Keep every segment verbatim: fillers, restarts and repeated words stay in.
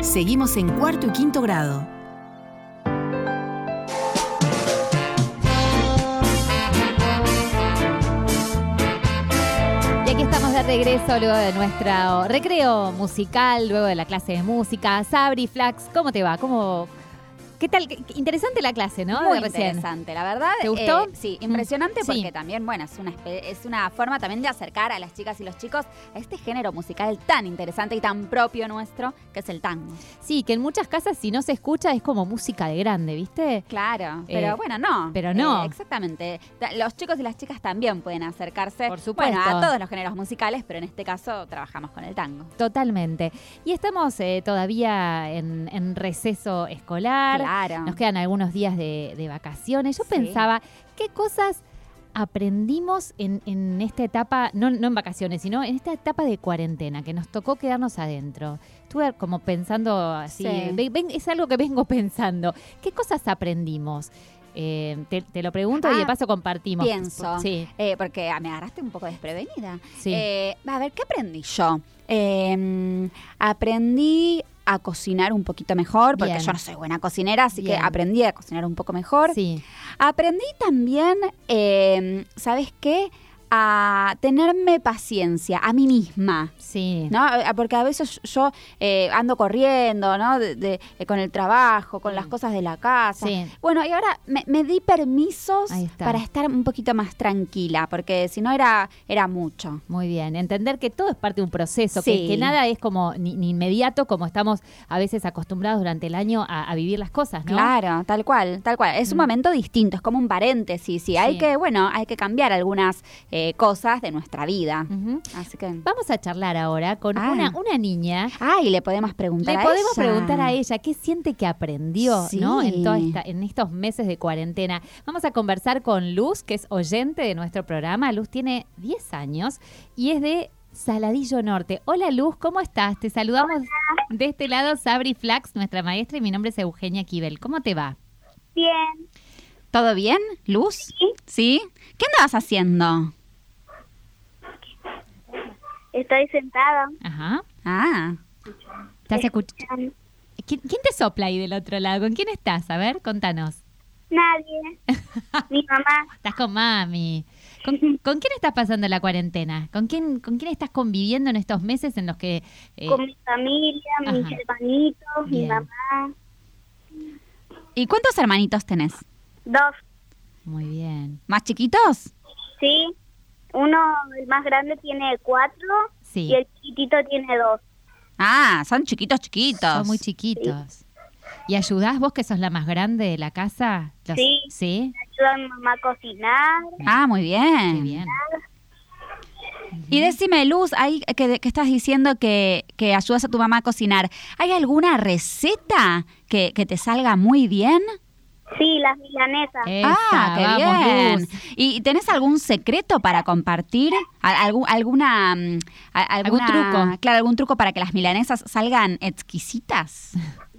Seguimos en cuarto y quinto grado. Y aquí estamos de regreso luego de nuestro recreo musical, luego de la clase de música. Sabri, Flax, ¿cómo te va? ¿Cómo... ¿Qué tal? Qué interesante la clase, ¿no? Muy de recién. interesante, la verdad. ¿Te gustó? Eh, sí, impresionante Mm, porque sí. también, bueno, es una, es una forma también de acercar a las chicas y los chicos a este género musical tan interesante y tan propio nuestro, que es el tango. Sí, que en muchas casas si no se escucha es como música de grande, ¿viste? Claro, pero Eh, bueno, no. pero no. Eh, exactamente. Ta- Los chicos y las chicas también pueden acercarse, Por supuesto. bueno, a todos los géneros musicales, pero en este caso trabajamos con el tango. Totalmente. Y estamos eh, todavía en, en receso escolar. Claro. Nos quedan algunos días de, de vacaciones. Yo Sí. pensaba, ¿qué cosas aprendimos en, en esta etapa, no, no en vacaciones, sino en esta etapa de cuarentena, que nos tocó quedarnos adentro? Estuve como pensando así, Sí. ve- ven- es algo que vengo pensando. ¿Qué cosas aprendimos? Eh, te, te lo pregunto y de Ah, paso compartimos. Pienso, Sí, eh, porque ah, me agarraste un poco desprevenida. sí. Eh, a ver, ¿qué aprendí yo? Eh, aprendí a cocinar un poquito mejor, porque Bien. yo no soy buena cocinera, así Bien. que aprendí a cocinar un poco mejor. sí. Aprendí también, eh, ¿sabes qué? A tenerme paciencia a mí misma. Sí. ¿No? A- Porque a veces yo eh, ando corriendo, ¿no? De, de- eh, con el trabajo, con Mm. las cosas de la casa. Sí. Bueno, y ahora me, me di permisos Ahí está. para estar un poquito más tranquila, porque si no era, era mucho. Muy bien, entender que todo es parte de un proceso, Sí. que, que nada es como ni, ni inmediato como estamos a veces acostumbrados durante el año a, a vivir las cosas, ¿no? Claro, tal cual, tal cual. Es un Mm. momento distinto, es como un paréntesis. Y hay Sí. que, bueno, hay que cambiar algunas eh, cosas de nuestra vida. Ujú. Así que. Vamos a charlar ahora con Ah. una, una niña. Ay, le podemos preguntar Le a podemos ella. preguntar a ella qué siente que aprendió, Sí. ¿no? En, toda esta- en estos meses de cuarentena. Vamos a conversar con Luz, que es oyente de nuestro programa. Luz tiene diez años y es de Saladillo Norte. Hola Luz, ¿cómo estás? Te saludamos de este lado, Sabri Flax, nuestra maestra, y mi nombre es Eugenia Kibel. ¿Cómo te va? Bien, ¿Todo bien, Luz? Sí. ¿Sí? ¿Qué andabas haciendo? estoy sentada. Ajá. Ah, ¿Estás escuch- escuchando. ¿Quién, quién te sopla ahí del otro lado? ¿Con quién estás? A ver, contanos. Nadie. Mi mamá. Estás con mami. ¿Con, con quién estás pasando la cuarentena? ¿Con quién, ¿Con quién estás conviviendo en estos meses en los que... eh, Con mi familia, mis ajá. hermanitos, mi Bien. mamá. ¿y cuántos hermanitos tenés? Dos. Muy bien. ¿Más chiquitos? Sí. Uno, el más grande, tiene cuatro Sí. y el chiquitito tiene dos. Ah, son chiquitos, chiquitos. Son muy chiquitos. ¿Y ayudás vos que sos la más grande de la casa? Los- Sí. ¿Sí? Ayuda a mi mamá a cocinar. Ah, muy bien. Qué bien. Y decime, Luz, ahí que, que estás diciendo que, que ayudas a tu mamá a cocinar, ¿hay alguna receta que, que te salga muy bien? Sí, las milanesas. Esa, ah, qué vamos, bien. Luz. ¿Y tenés algún secreto para compartir? ¿Al- algún- alguna, mm, a- alguna- truco? Claro, algún truco para que las milanesas salgan exquisitas.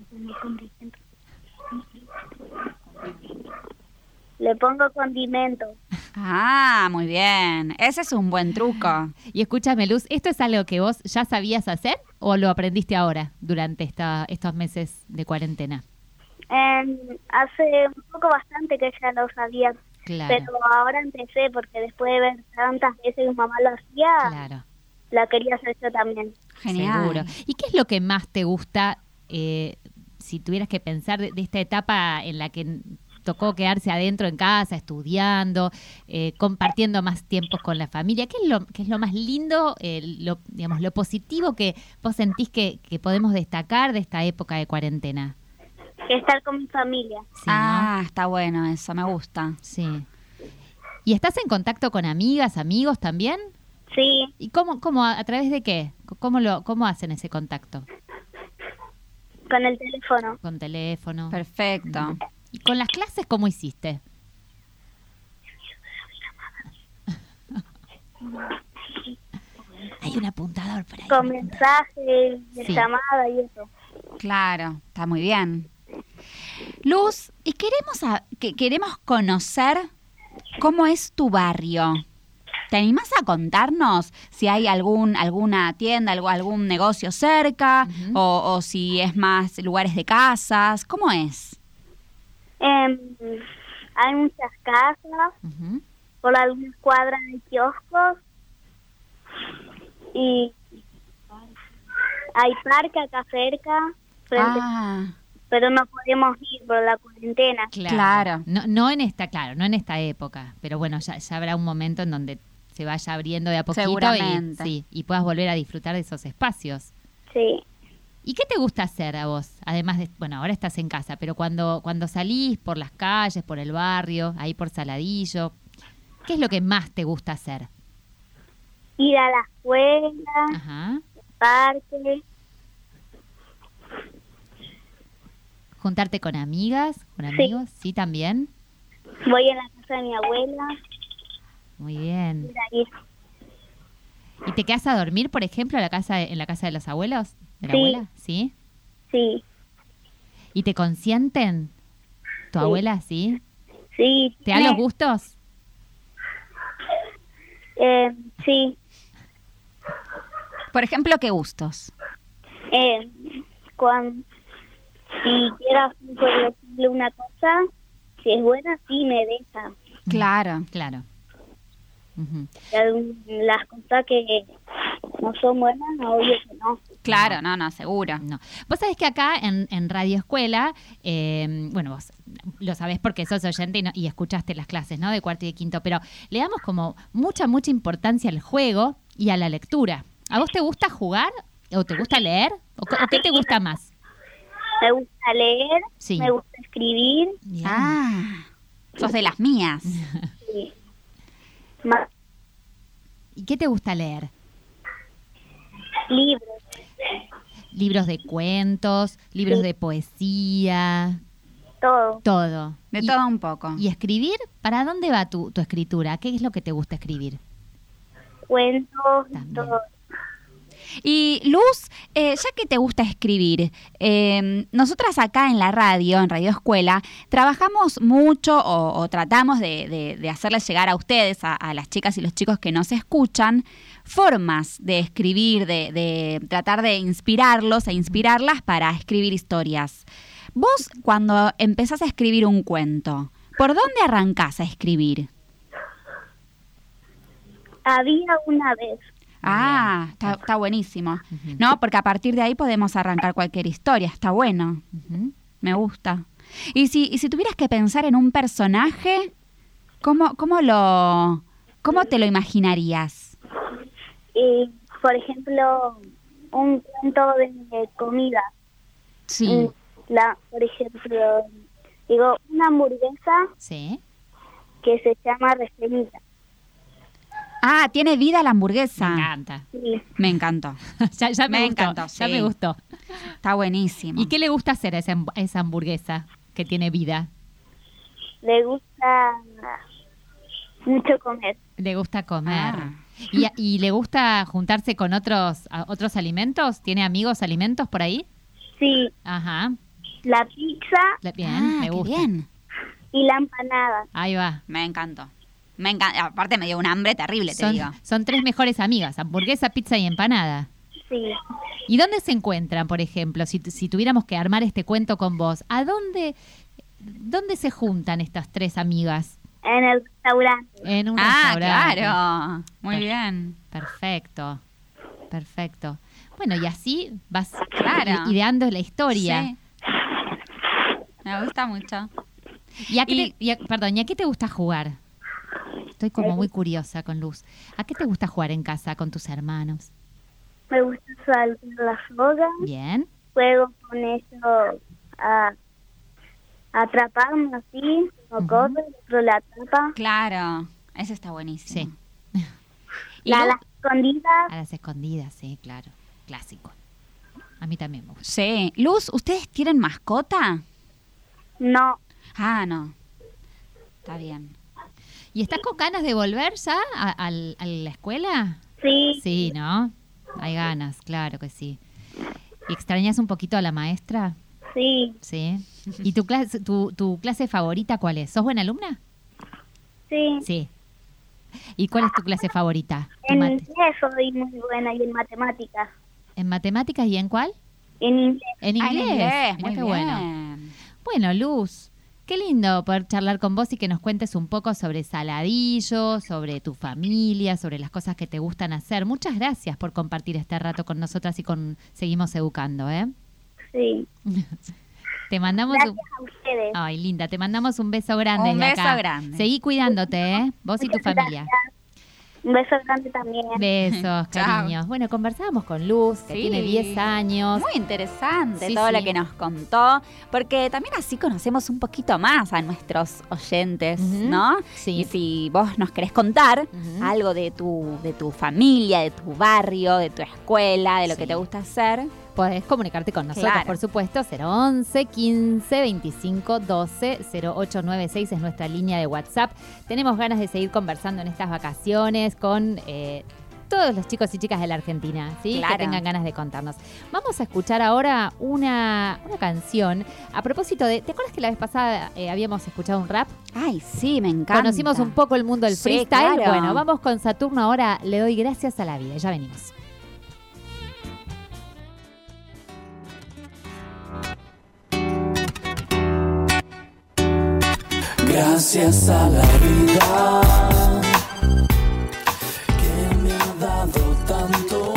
Le pongo condimentos. Ah, muy bien. Ese es un buen truco. Y escúchame, Luz, ¿esto es algo que vos ya sabías hacer o lo aprendiste ahora durante esta, estos meses de cuarentena? Eh, hace un poco bastante que ya lo sabía, Claro, pero ahora empecé porque después de ver tantas veces que mi mamá lo hacía, claro. la quería hacer yo también. Genial. Seguro. ¿Y qué es lo que más te gusta, eh, si tuvieras que pensar de, de esta etapa en la que tocó quedarse adentro en casa, estudiando, eh, compartiendo más tiempos con la familia? ¿Qué es lo, qué es lo más lindo, eh, lo, digamos, lo positivo que vos sentís que, que podemos destacar de esta época de cuarentena? Estar con mi familia. Sí, ¿no? Ah, está bueno eso, me gusta. Sí. ¿Y estás en contacto con amigas, amigos también? Sí, ¿Y cómo, cómo a, a través de qué? ¿Cómo lo, cómo hacen ese contacto? con el teléfono. Con teléfono. Perfecto. ¿Y con las clases cómo hiciste? Hay un apuntador por ahí. Con mensajes, de Sí. llamada y eso. Claro, está muy bien. Luz, y queremos a- que queremos conocer cómo es tu barrio. ¿Te animás a contarnos si hay algún alguna tienda, algo, algún negocio cerca Ujú. o, o si es más lugares de casas? ¿Cómo es? Em, hay muchas casas, Ujú. por algunas cuadras de kioscos y hay parque acá cerca, frente, Ah, pero no podemos ir por la cuarentena. Claro. Claro. No, no en esta, claro, no en esta época, pero bueno, ya, ya habrá un momento en donde se vaya abriendo de a poquito y, Seguramente. sí, y puedas volver a disfrutar de esos espacios. Sí. ¿Y qué te gusta hacer a vos? Además de, bueno, ahora estás en casa, pero cuando, cuando salís por las calles, por el barrio, ahí por Saladillo, ¿qué es lo que más te gusta hacer? Ir a la escuela, Ajá. parque, ¿Juntarte con amigas, con Sí. amigos? Sí, también. voy a la casa de mi abuela, Muy bien. ir ahí. ¿Y te quedas a dormir, por ejemplo, a la casa, en la casa de los abuelos? ¿De la Sí. abuela? ¿Sí? Sí, ¿Y te consienten? ¿Tu Sí. abuela, sí? sí. ¿Te da tiene- los gustos? Eh, sí, por ejemplo, ¿qué gustos? eh, cuando si quiero hacer, por ejemplo, una cosa, si es buena, sí me deja. Claro. Claro. Ujú. Y algún- las cosas que no son buenas, obvio que no. Claro, no, no, seguro. No. Vos sabés que acá en, en Radio Escuela, eh, bueno, vos lo sabés porque sos oyente y, no- y escuchaste las clases, ¿no? De cuarto y de quinto, pero le damos como mucha, mucha importancia al juego y a la lectura. ¿A vos te gusta jugar o te gusta leer? ¿O, co- o qué te gusta más? Me gusta leer, Sí. me gusta escribir, Bien. Ah, sos de las mías. y más ¿Y qué te gusta leer? libros. Libros de cuentos, libros Sí. de poesía, Todo. todo. De y, todo un poco. ¿Y escribir? ¿Para dónde va tu, tu escritura? ¿Qué es lo que te gusta escribir? Cuentos, También. todo. Y Luz, eh, ya que te gusta escribir, eh, nosotras acá en la radio, en Radio Escuela, trabajamos mucho o, o tratamos de, de- de hacerles llegar a ustedes, a, a las chicas y los chicos que nos escuchan, formas de escribir, de, de tratar de inspirarlos e inspirarlas para escribir historias. Vos, cuando empezás a escribir un cuento, ¿por dónde arrancás a escribir? Había una vez. Ah, está, está buenísimo. Ujú. No, porque a partir de ahí podemos arrancar cualquier historia. Está bueno. Ujú. Me gusta. Y si, y si tuvieras que pensar en un personaje, ¿cómo, cómo lo cómo te lo imaginarías? Y, por ejemplo, un cuento de comida. Sí. Mm, La, por ejemplo, digo, una hamburguesa Sí. que se llama Restelita. Ah, tiene vida la Me hamburguesa. encanta. Sí. Me encantó. ya ya me, Me gustó. encantó, Ya sí. me gustó. Está buenísimo. ¿Y qué le gusta hacer a esa, ham- a esa hamburguesa que tiene vida? Le gusta mucho comer. Le gusta comer. Ah. ¿Y, y le gusta juntarse con otros a- otros alimentos? ¿Tiene amigos alimentos por ahí? Sí, Ajá. la pizza Le- Bien, Ah, me qué gusta. bien. y la empanada. Ahí va. Me encantó. Me encanta. Aparte me dio un hambre terrible, te Son, digo. son tres mejores amigas, hamburguesa, pizza y empanada. Sí, ¿Y dónde se encuentran, por ejemplo? Si, tu- si tuviéramos que armar este cuento con vos, ¿a dónde, dónde se juntan estas tres amigas? en el restaurante. En un Ah, restaurante. claro. Muy Per- bien. Perfecto, perfecto. Bueno, y así vas Claro. i- ideando la historia. Sí. Me gusta mucho. ¿Y a qué Y- te- y a- perdón, ¿y a qué te gusta jugar? Estoy como muy curiosa con Luz. ¿A qué te gusta jugar en casa con tus hermanos? Me gusta saltar la soga. Bien. Juego con eso a, a atraparme así, no Ujú. corre, el otro la atrapa. Claro. Ese está buenísimo. Sí. Y La, Lu- las escondidas, A las escondidas, sí, claro. Clásico. A mí también me gusta. Sí. Luz, ¿ustedes tienen mascota? no. Ah, no. Está bien. ¿Y estás con ganas de volver ya a, al- a la escuela? Sí, Sí, ¿no? Hay ganas, claro que sí. ¿Y extrañas un poquito a la maestra? sí, Sí. ¿Y tu clase, tu, tu clase favorita cuál es? ¿Sos buena alumna? sí, Sí. ¿Y cuál es tu clase favorita? En Mate. inglés soy muy buena y en matemáticas. ¿En matemáticas y en cuál? En inglés. En Ah, en inglés. inglés, Mirá muy qué bien. bueno. Bueno, Luz, qué lindo poder charlar con vos y que nos cuentes un poco sobre Saladillo, sobre tu familia, sobre las cosas que te gustan hacer. Muchas gracias por compartir este rato con nosotras y con Seguimos Educando, ¿eh? Sí. Te mandamos Gracias un... a ustedes. Ay, linda, te mandamos un beso grande Un desde beso acá. grande. Seguí cuidándote, ¿eh? Vos y tu Muchas familia. gracias. Un beso grande también. Besos, Chao. cariños. Bueno, conversábamos con Luz, que Sí. tiene diez años. Muy interesante Sí, todo sí. lo que nos contó, porque también así conocemos un poquito más a nuestros oyentes, Ujú. ¿no? Sí. Y si vos nos querés contar Ujú. algo de tu, de tu familia, de tu barrio, de tu escuela, de lo Sí. que te gusta hacer, Podés comunicarte con nosotros, Claro. por supuesto. cero once, quince, veinticinco, doce, cero ocho nueve seis es nuestra línea de WhatsApp. Tenemos ganas de seguir conversando en estas vacaciones con eh, todos los chicos y chicas de la Argentina, ¿sí? Claro. Que tengan ganas de contarnos. Vamos a escuchar ahora una, una canción. A propósito de, ¿te acuerdas que la vez pasada eh, habíamos escuchado un rap? ay, sí, me encanta. Conocimos un poco el mundo del Sí, freestyle. claro. Bueno, vamos con Saturno ahora. Le doy gracias a la vida. Ya venimos. Gracias a la vida que me ha dado tanto,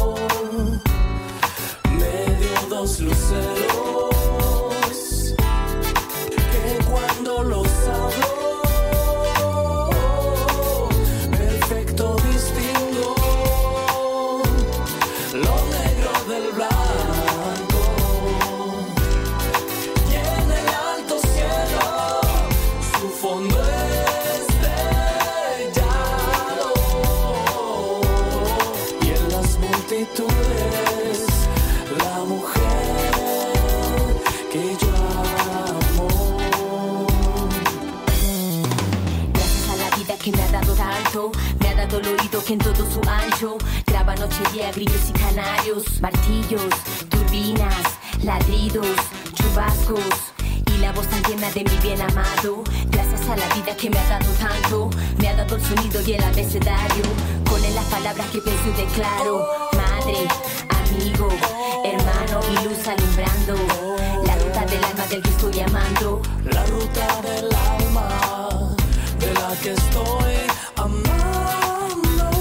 me dio dos luceros que cuando los abro perfecto distingo lo negro del blanco y en el alto cielo su fondo estrellado y en las multitudes la mujer que yo amo. Gracias a la vida que me ha dado tanto, me ha dado el oído que en todo su ancho graba noche y día grillos y canarios, martillos, turbinas, ladridos, chubascos y la voz tan tierna de mi bien amado. Gracias a la vida que me ha dado tanto, me ha dado el sonido y el abecedario, con él las palabras que pienso y declaro. Madre, amigo, hermano y luz alumbrando la ruta del alma del que estoy amando. La ruta del alma de la que estoy amando.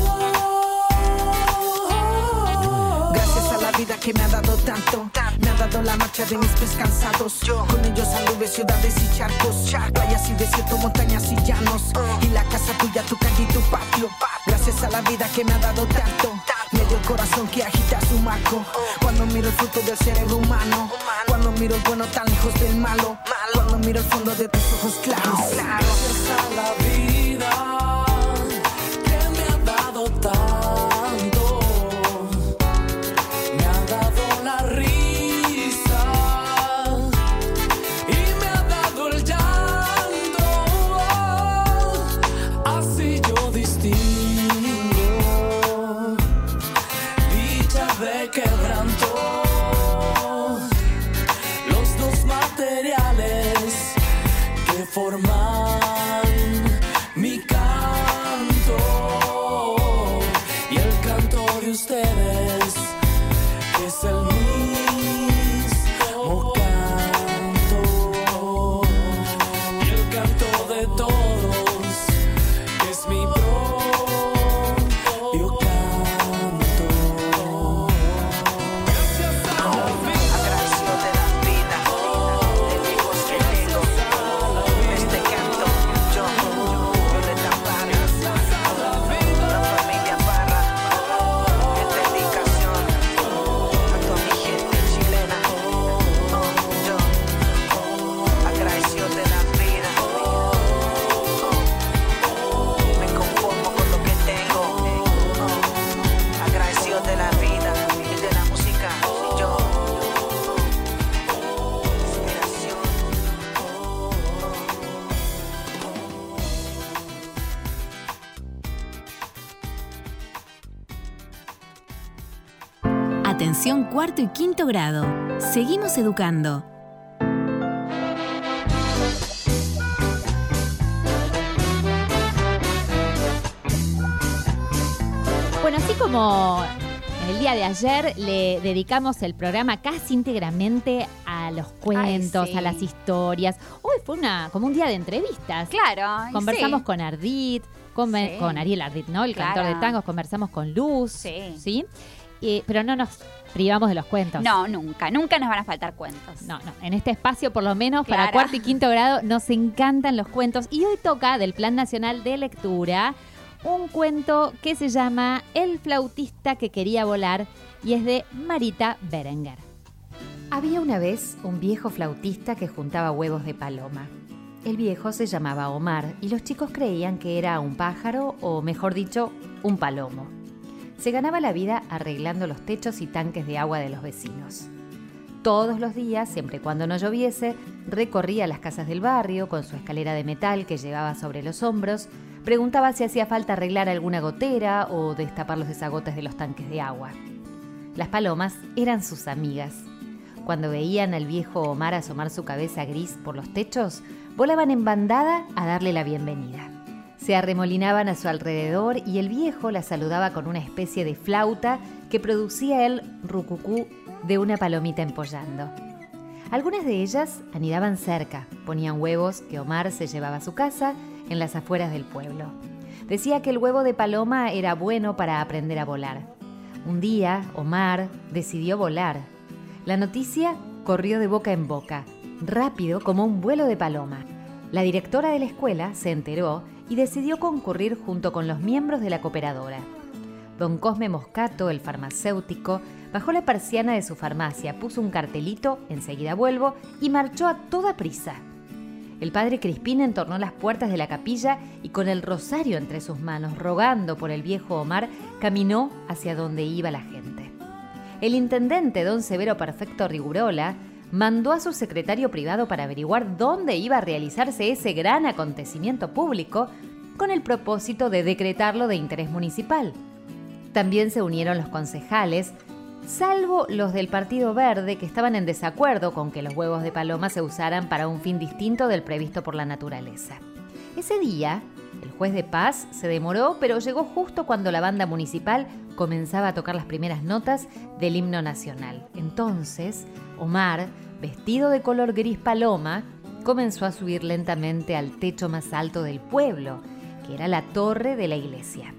Gracias a la vida que me ha dado tanto, me ha dado la marcha de mis pies cansados. Con ellos anduve ciudades y charcos, playas y desierto, montañas y llanos, y la casa tuya, tu calle y tu patio. Gracias a la vida que me ha dado tanto, me dio el corazón que agita su marco. Cuando miro el fruto del cerebro humano, cuando miro el bueno tan lejos del malo, cuando miro el fondo de tus ojos claros. Gracias a la vida que me ha dado tanto, me ha dado la risa y me ha dado el llanto. Así yo distingo dicha de quebranto, los dos materiales que forman mi canto y el canto de ustedes, que es el mismo canto y el canto de todos, que es mi propio canto. Gracias a la vida. Agradecido de la vida, de hijos que tengo. Este canto, yo, yo le taparé. La familia Parra, es dedicación a toda mi gente chilena. Yo, agradecido de la vida, me conformo con lo que tengo. Agradecido de la vida y de la música. Yo, inspiración. Atención cuarto y quinto grado. Seguimos educando. Bueno, así como el día de ayer le dedicamos el programa casi íntegramente a los cuentos, Ay, sí. a las historias. Hoy fue una como un día de entrevistas. Claro. y Conversamos sí. con Ardit, con, Sí. con Ariel Ardit, ¿no? El Claro. cantor de tangos. Conversamos con Luz, Sí. ¿sí? Eh, pero no nos privamos de los cuentos. No, nunca. Nunca nos van a faltar cuentos. No, no. En este espacio, por lo menos, para Claro. cuarto y quinto grado, nos encantan los cuentos. Y hoy toca del Plan Nacional de Lectura un cuento que se llama El flautista que quería volar y es de Marita Berenguer. Había una vez un viejo flautista que juntaba huevos de paloma. El viejo se llamaba Omar y los chicos creían que era un pájaro o, mejor dicho, un palomo. Se ganaba la vida arreglando los techos y tanques de agua de los vecinos. Todos los días, siempre y cuando no lloviese, recorría las casas del barrio con su escalera de metal que llevaba sobre los hombros, preguntaba si hacía falta arreglar alguna gotera o destapar los desagotes de los tanques de agua. Las palomas eran sus amigas. Cuando veían al viejo Omar asomar su cabeza gris por los techos, volaban en bandada a darle la bienvenida. Se arremolinaban a su alrededor y el viejo la saludaba con una especie de flauta que producía el rucucú de una palomita empollando. Algunas de ellas anidaban cerca, ponían huevos que Omar se llevaba a su casa en las afueras del pueblo. Decía que el huevo de paloma era bueno para aprender a volar. Un día, Omar decidió volar. La noticia corrió de boca en boca, rápido como un vuelo de paloma. La directora de la escuela se enteró y decidió concurrir junto con los miembros de la cooperadora. Don Cosme Moscato, el farmacéutico, bajó la persiana de su farmacia, puso un cartelito, enseguida vuelvo, y marchó a toda prisa. El padre Crispín entornó las puertas de la capilla y con el rosario entre sus manos, rogando por el viejo Omar, caminó hacia donde iba la gente. El intendente, don Severo Perfecto Rigurola, mandó a su secretario privado para averiguar dónde iba a realizarse ese gran acontecimiento público con el propósito de decretarlo de interés municipal. También se unieron los concejales, salvo los del Partido Verde, que estaban en desacuerdo con que los huevos de paloma se usaran para un fin distinto del previsto por la naturaleza. Ese día, el juez de paz se demoró, pero llegó justo cuando la banda municipal comenzaba a tocar las primeras notas del himno nacional. Entonces, Omar, vestido de color gris paloma, comenzó a subir lentamente al techo más alto del pueblo, que era la torre de la iglesia.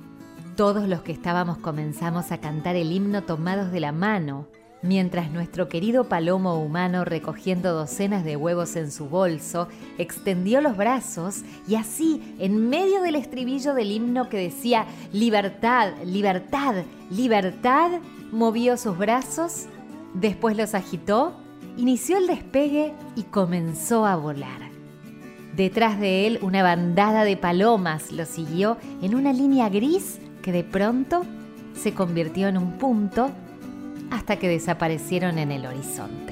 Todos los que estábamos comenzamos a cantar el himno tomados de la mano, mientras nuestro querido palomo humano, recogiendo docenas de huevos en su bolso, extendió los brazos y así, en medio del estribillo del himno que decía «Libertad, libertad, libertad», movió sus brazos, después los agitó, inició el despegue y comenzó a volar. Detrás de él, una bandada de palomas lo siguió en una línea gris que de pronto se convirtió en un punto hasta que desaparecieron en el horizonte.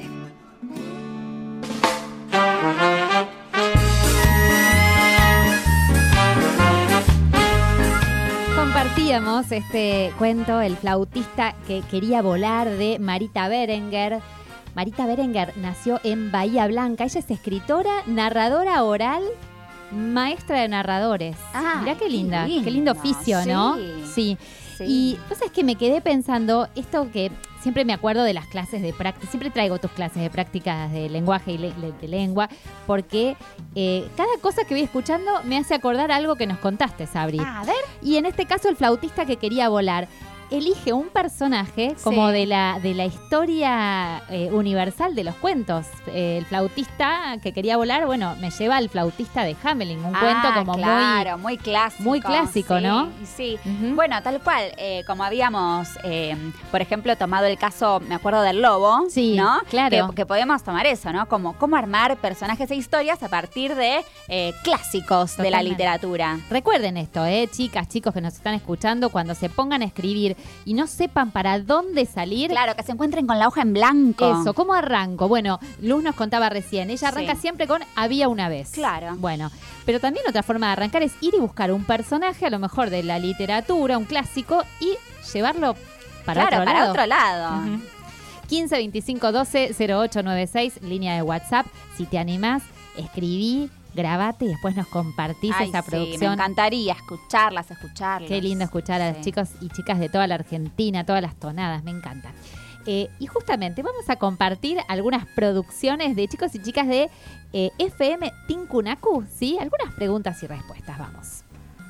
Compartíamos este cuento, El flautista que quería volar, de Marita Berenguer. Marita Berenguer nació en Bahía Blanca. Ella es escritora, narradora oral, maestra de narradores. Ah, Mirá qué linda, qué lindo. qué lindo oficio, Sí. ¿no? Sí. Sí. Y vos sabés que me quedé pensando, esto que siempre me acuerdo de las clases de práctica, siempre traigo tus clases de prácticas de lenguaje y le- de lengua, porque eh, cada cosa que voy escuchando me hace acordar algo que nos contaste, Sabri. A ver. Y en este caso, el flautista que quería volar elige un personaje como Sí. de la de la historia eh, universal de los cuentos. Eh, el flautista que quería volar, bueno, me lleva al flautista de Hamelin, un Ah, cuento como claro, muy clásico. muy clásico, sí, ¿no? Sí. Ujú. Bueno, tal cual, eh, como habíamos, eh, por ejemplo, tomado el caso, me acuerdo del lobo, Sí, ¿no? claro. Que, que podemos tomar eso, ¿no? Como cómo armar personajes e historias a partir de eh, clásicos de la Totalmente. literatura. Recuerden esto, ¿eh? Chicas, chicos que nos están escuchando, cuando se pongan a escribir y no sepan para dónde salir. Claro, que se encuentren con la hoja en blanco. Eso, ¿cómo arranco? Bueno, Luz nos contaba recién, ella arranca Sí. siempre con había una vez. Claro. Bueno, pero también otra forma de arrancar es ir y buscar un personaje, a lo mejor de la literatura, un clásico, y llevarlo para claro, otro para lado. otro lado. Ujú. quince veinticinco doce cero ocho nueve seis, línea de WhatsApp. Si te animás, escribí, grabate y después nos compartís Ay, esa sí, producción. me encantaría escucharlas, escucharlas. Qué lindo escuchar a los Sí. chicos y chicas de toda la Argentina, todas las tonadas, me encanta. Eh, y justamente vamos a compartir algunas producciones de chicos y chicas de eh, F M Tincunacu, ¿sí? Algunas preguntas y respuestas, vamos.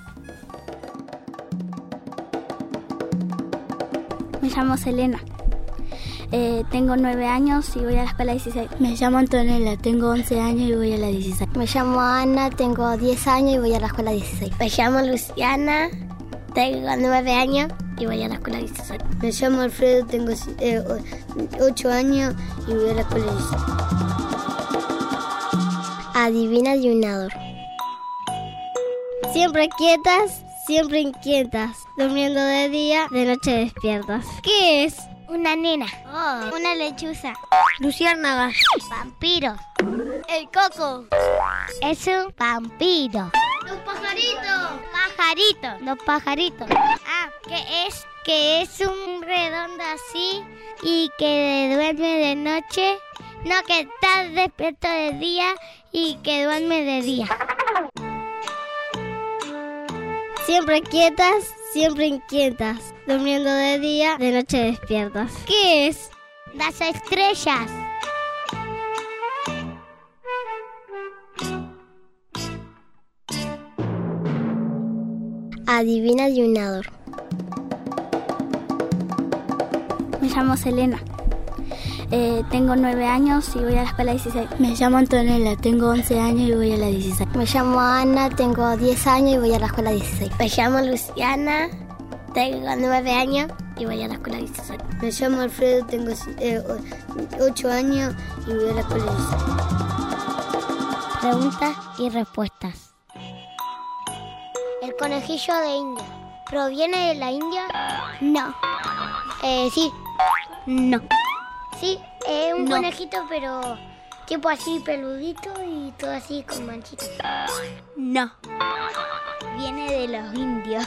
Me llamo Selena. Eh, tengo nueve años y voy a la escuela dieciséis. Me llamo Antonella, tengo once años y voy a la dieciséis. Me llamo Ana, tengo diez años y voy a la escuela dieciséis. Me llamo Luciana, tengo nueve años y voy a la escuela dieciséis. Me llamo Alfredo, tengo eh, ocho años y voy a la escuela dieciséis. Adivina adivinador. Siempre quietas, siempre inquietas. Durmiendo de día, de noche despiertas. ¿Qué es? Una nena. Oh, una lechuza. Luciérnaga. Vampiro. El coco. Es un vampiro. Los pajaritos. Pajarito. Los pajaritos. Ah, ¿qué es? Que es un redondo así y que duerme de noche. No, que está despierto de día y que duerme de día. Siempre quietas, siempre inquietas. Durmiendo de día, de noche despiertas. ¿Qué es? Las estrellas. Adivina adivinador. Me llamo Selena. Eh, tengo nueve años y voy a la escuela dieciséis. Me llamo Antonella, tengo once años y voy a la dieciséis. Me llamo Ana, tengo diez años y voy a la escuela dieciséis. Me llamo Luciana, tengo nueve años y voy a la escuela dieciséis. Me llamo Alfredo, tengo eh, ocho años y voy a la escuela dieciséis. Preguntas y respuestas. El conejillo de India, ¿proviene de la India? No. Eh, sí. No. Sí, es un No. conejito, pero tipo así peludito y todo así con manchitas. No. Viene de los indios.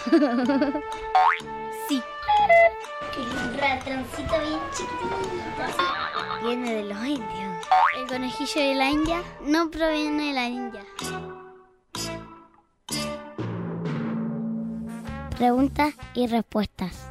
Sí. El ratoncito bien chiquitito así. Viene de los indios. El conejillo de la India no proviene de la India. Preguntas y respuestas.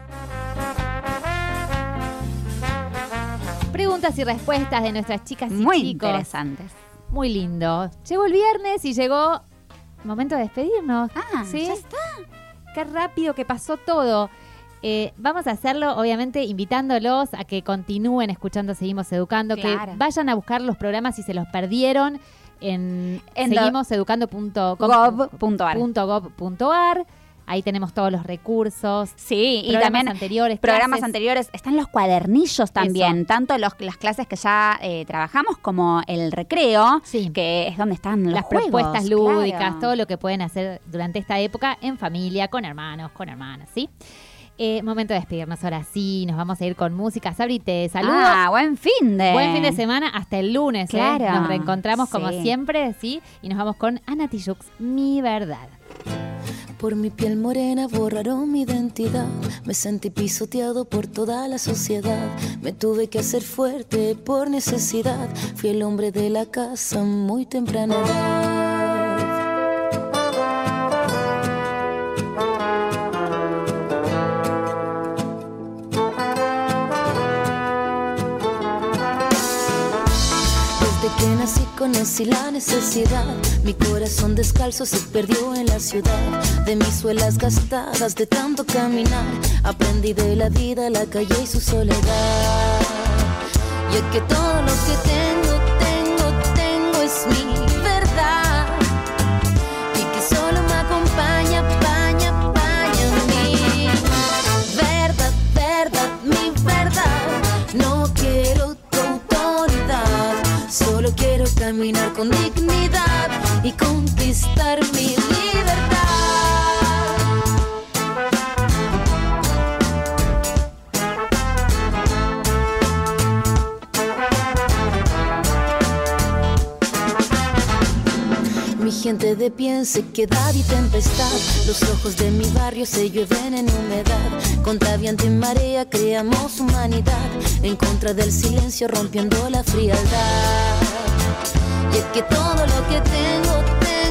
Preguntas y respuestas de nuestras chicas y Muy chicos. interesantes. Muy lindo. Llegó el viernes y llegó el momento de despedirnos. Ah, ¿sí? ya está. Qué rápido que pasó todo. Eh, vamos a hacerlo, obviamente, invitándolos a que continúen escuchando Seguimos Educando, Claro. que vayan a buscar los programas si se los perdieron en, En seguimoseducando punto gov punto ar. gov punto ar. Ahí tenemos todos los recursos. Sí, y programas también anteriores, programas clases. anteriores. Están los cuadernillos también, Eso. tanto los, las clases que ya eh, trabajamos como el recreo, Sí. que es donde están los Las juegos, propuestas lúdicas, claro. todo lo que pueden hacer durante esta época en familia, con hermanos, con hermanas, ¿sí? Eh, momento de despedirnos ahora sí, nos vamos a ir con música. Sabri, te saludo. Ah, buen fin de. Buen fin de semana, hasta el lunes, ¿eh? Claro, Nos reencontramos como sí. siempre, ¿sí? Y nos vamos con Ana Tijoux, Mi Verdad. Por mi piel morena borraron mi identidad. Me sentí pisoteado por toda la sociedad. Me tuve que hacer fuerte por necesidad. Fui el hombre de la casa muy temprana edad. Desde que nací conocí la necesidad. Mi corazón descalzo se perdió en la ciudad. De mis suelas gastadas de tanto caminar, aprendí de la vida, la calle y su soledad. Y es que todo lo que tengo, tengo, tengo es mi verdad. Y que solo me acompaña, paña, paña mi verdad, verdad, mi verdad. No quiero tu autoridad, solo quiero caminar con dignidad y conquistar mi libertad. Mi gente de pie en sequedad y tempestad. Los ojos de mi barrio se llueven en humedad. Contra viento y marea creamos humanidad. En contra del silencio rompiendo la frialdad. Y es que todo lo que tengo, tengo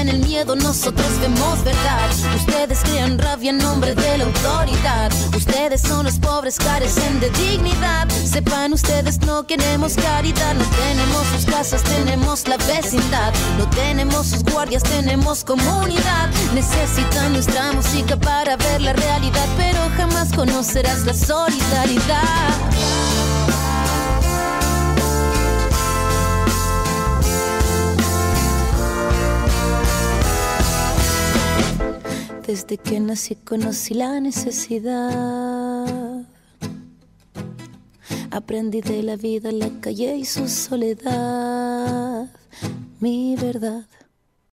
en el miedo, nosotros vemos verdad. Ustedes crean rabia en nombre de la autoridad. Ustedes son los pobres, carecen de dignidad. Sepan ustedes, no queremos caridad. No tenemos sus casas, tenemos la vecindad. No tenemos sus guardias, tenemos comunidad. Necesitan nuestra música para ver la realidad, pero jamás conocerás la solidaridad. Desde que nací conocí la necesidad. Aprendí de la vida, la calle y su soledad. Mi verdad.